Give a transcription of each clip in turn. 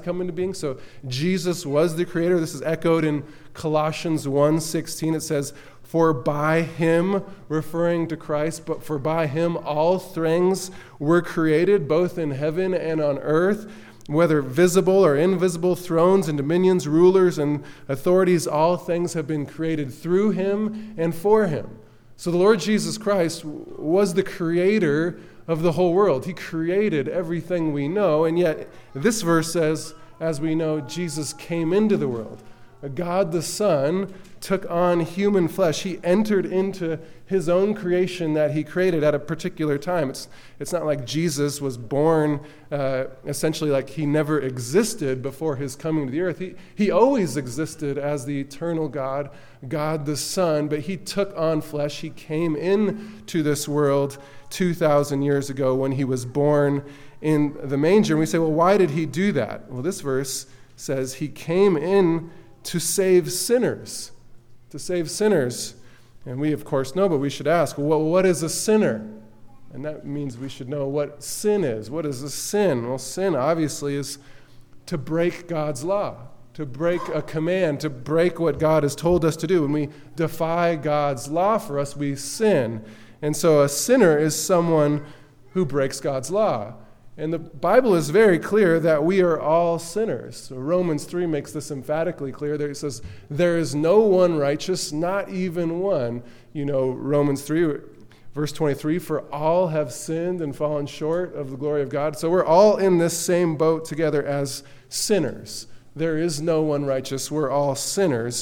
come into being. So Jesus was the creator. This is echoed in Colossians 1:16. It says, "For by him," referring to Christ, "but for by him all things were created, both in heaven and on earth, whether visible or invisible, thrones and dominions, rulers and authorities, all things have been created through him and for him." So the Lord Jesus Christ was the creator of the whole world. He created everything we know, and yet this verse says, as we know, Jesus came into the world. God the Son took on human flesh. He entered into his own creation that he created at a particular time. It's not like Jesus was born essentially like he never existed before his coming to the earth. He always existed as the eternal God, God the Son, but he took on flesh. He came into this world 2,000 years ago when he was born in the manger. And we say, well, why did he do that? Well, this verse says he came in to save sinners. To save sinners. And we, of course, know, but we should ask, well, what is a sinner? And that means we should know what sin is. What is a sin? Well, sin, obviously, is to break God's law, to break a command, to break what God has told us to do. When we defy God's law for us, we sin. And so a sinner is someone who breaks God's law. And the Bible is very clear that we are all sinners. So Romans 3 makes this emphatically clear. There it says, there is no one righteous, not even one. You know, Romans 3, verse 23, for all have sinned and fallen short of the glory of God. So we're all in this same boat together as sinners. There is no one righteous. We're all sinners.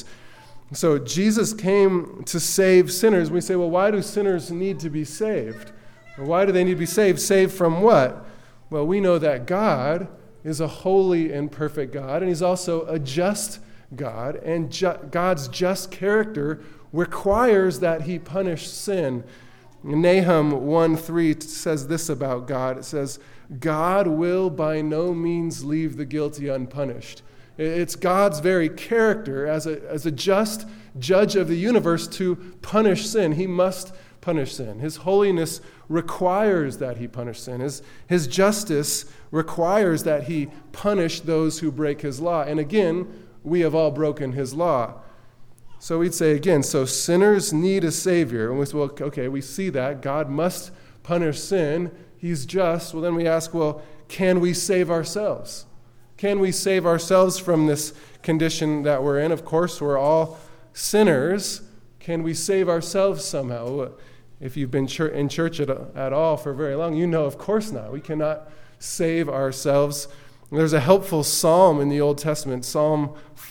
So Jesus came to save sinners. We say, well, why do sinners need to be saved? Or why do they need to be saved? Saved from what? Well, we know that God is a holy and perfect God, and he's also a just God, and God's just character requires that he punish sin. Nahum 1:3 says this about God. It says, God will by no means leave the guilty unpunished. It's God's very character as a just judge of the universe to punish sin. He must punish sin. His holiness requires that he punish sin. His justice requires that he punish those who break his law. And again, we have all broken his law. So we'd say again, so sinners need a Savior. And we say, well, okay, we see that. God must punish sin. He's just. Well, then we ask, well, can we save ourselves? Can we save ourselves from this condition that we're in? Of course, we're all sinners. Can we save ourselves somehow? If you've been in church at all for very long, you know, of course not. We cannot save ourselves. There's a helpful psalm in the Old Testament, Psalm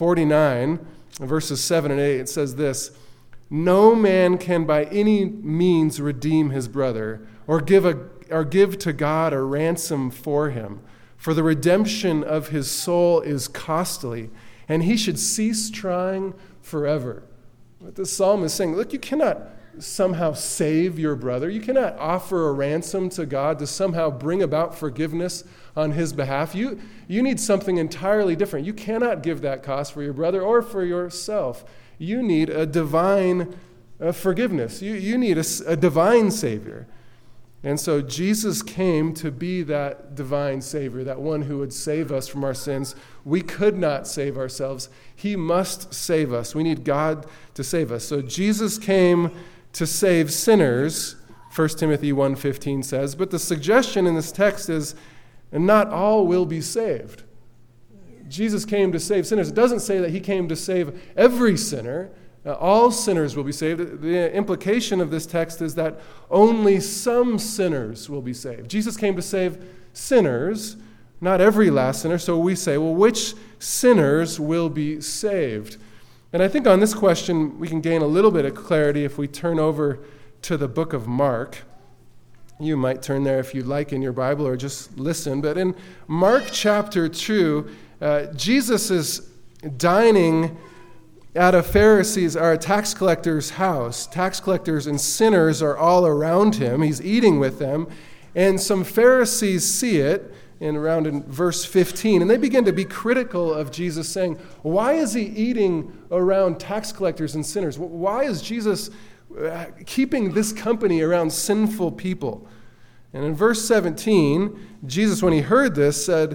49, verses 7 and 8. It says this, no man can by any means redeem his brother or give to God a ransom for him. For the redemption of his soul is costly, and he should cease trying forever. What the psalm is saying, look, you cannot somehow save your brother. You cannot offer a ransom to God to somehow bring about forgiveness on his behalf. You need something entirely different. You cannot give that cost for your brother or for yourself. You need a divine forgiveness. You need a divine Savior. And so Jesus came to be that divine Savior, that one who would save us from our sins. We could not save ourselves. He must save us. We need God to save us. So Jesus came to save sinners, 1 Timothy 1:15 says, but the suggestion in this text is, not all will be saved. Jesus came to save sinners. It doesn't say that he came to save every sinner. All sinners will be saved. The implication of this text is that only some sinners will be saved. Jesus came to save sinners, not every last sinner. So we say, well, which sinners will be saved? And I think on this question, we can gain a little bit of clarity if we turn over to the book of Mark. You might turn there if you'd like in your Bible or just listen. But in Mark chapter 2, Jesus is dining at a Pharisee's or a tax collector's house. Tax collectors and sinners are all around him. He's eating with them. And some Pharisees see it around in verse 15, and they begin to be critical of Jesus, saying, why is he eating around tax collectors and sinners? Why is Jesus keeping this company around sinful people? And in verse 17, Jesus, when he heard this,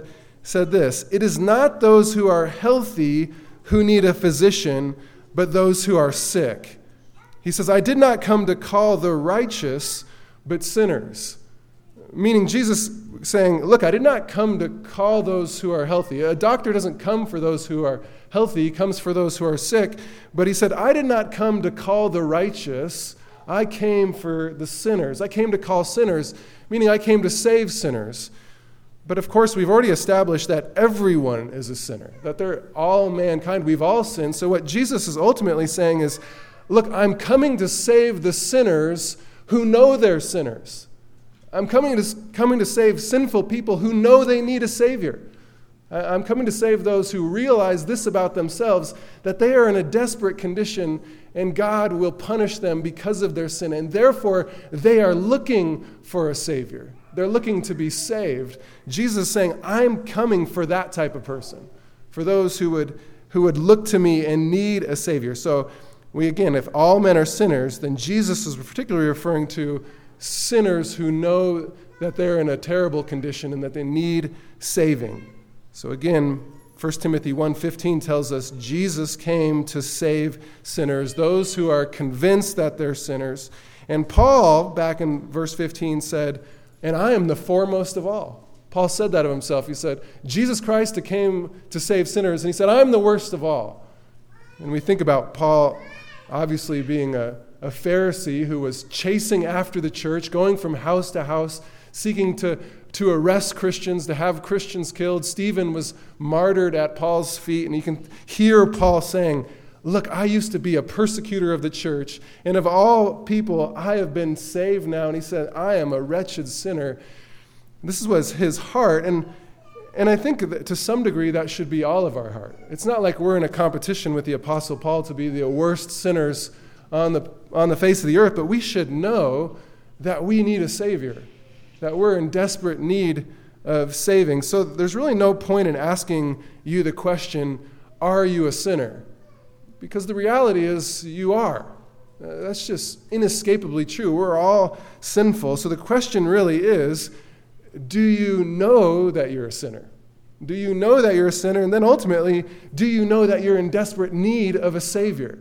said this, "It is not those who are healthy who need a physician, but those who are sick." He says, "I did not come to call the righteous, but sinners." Meaning Jesus saying, look, I did not come to call those who are healthy. A doctor doesn't come for those who are healthy. He comes for those who are sick. But he said, I did not come to call the righteous. I came for the sinners. I came to call sinners, meaning I came to save sinners. But of course, we've already established that everyone is a sinner, that they're all mankind. We've all sinned. So what Jesus is ultimately saying is, look, I'm coming to save the sinners who know they're sinners. I'm coming to save sinful people who know they need a Savior. I'm coming to save those who realize this about themselves, that they are in a desperate condition and God will punish them because of their sin. And therefore, they are looking for a Savior. They're looking to be saved. Jesus is saying, I'm coming for that type of person, for those who would look to me and need a Savior. So if all men are sinners, then Jesus is particularly referring to sinners who know that they're in a terrible condition and that they need saving. So again, 1 Timothy 1:15 tells us Jesus came to save sinners, those who are convinced that they're sinners. And Paul, back in verse 15, said, and I am the foremost of all. Paul said that of himself. He said, Jesus Christ came to save sinners, and he said, I'm the worst of all. And we think about Paul obviously being a Pharisee who was chasing after the church, going from house to house, seeking to arrest Christians, to have Christians killed. Stephen was martyred at Paul's feet, and you can hear Paul saying, look, I used to be a persecutor of the church, and of all people, I have been saved now. And he said, I am a wretched sinner. This was his heart, and I think that to some degree that should be all of our heart. It's not like we're in a competition with the Apostle Paul to be the worst sinners on the face of the earth, but we should know that we need a Savior, that we're in desperate need of saving. So there's really no point in asking you the question, are you a sinner? Because the reality is you are. That's just inescapably true. We're all sinful. So the question really is, do you know that you're a sinner? Do you know that you're a sinner? And then ultimately, do you know that you're in desperate need of a Savior?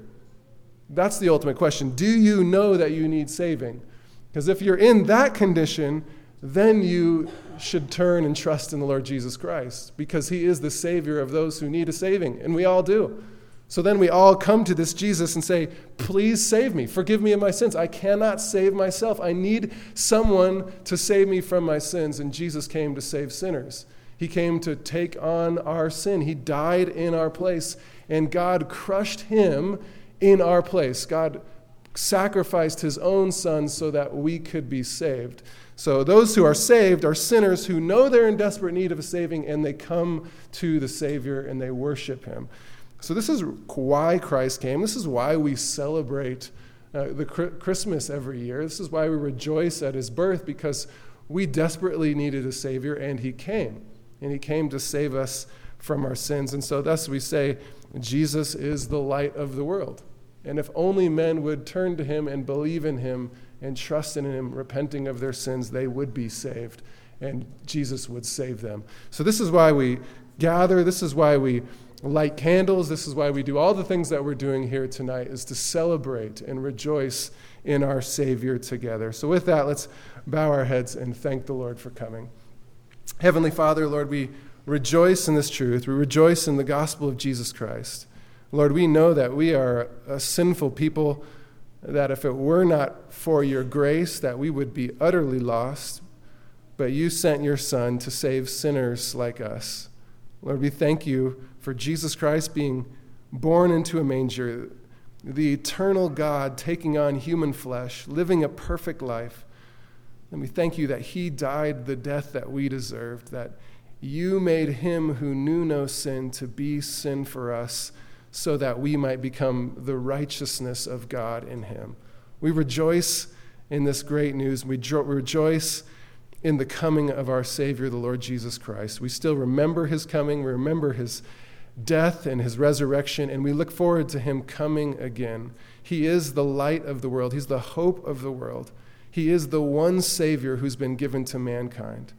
That's the ultimate question. Do you know that you need saving? Because if you're in that condition, then you should turn and trust in the Lord Jesus Christ, because he is the Savior of those who need a saving, and we all do. So then we all come to this Jesus and say, please save me. Forgive me of my sins. I cannot save myself. I need someone to save me from my sins. And Jesus came to save sinners. He came to take on our sin. He died in our place, and God crushed him in our place. God sacrificed his own son so that we could be saved. So those who are saved are sinners who know they're in desperate need of a saving, and they come to the Savior and they worship him. So this is why Christ came. This is why we celebrate the Christmas every year. This is why we rejoice at his birth, because we desperately needed a Savior, and he came. And he came to save us from our sins. And so thus we say, Jesus is the light of the world. And if only men would turn to him and believe in him and trust in him, repenting of their sins, they would be saved, and Jesus would save them. So this is why we gather. This is why we light candles. This is why we do all the things that we're doing here tonight, is to celebrate and rejoice in our Savior together. So with that, let's bow our heads and thank the Lord for coming. Heavenly Father, Lord, we rejoice in this truth. We rejoice in the gospel of Jesus Christ. Lord, we know that we are a sinful people, that if it were not for your grace, that we would be utterly lost. But you sent your Son to save sinners like us. Lord, we thank you for Jesus Christ being born into a manger, the eternal God taking on human flesh, living a perfect life. And we thank you that he died the death that we deserved, that you made him who knew no sin to be sin for us, so that we might become the righteousness of God in him. We rejoice in this great news. We rejoice in the coming of our Savior, the Lord Jesus Christ. We still remember his coming. We remember his death and his resurrection, and we look forward to him coming again. He is the light of the world. He's the hope of the world. He is the one Savior who's been given to mankind.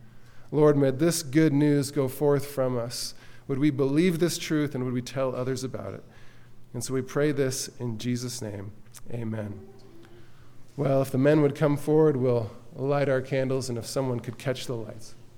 Lord, may this good news go forth from us. Would we believe this truth, and would we tell others about it? And so we pray this in Jesus' name. Amen. Well, if the men would come forward, we'll light our candles, and if someone could catch the lights.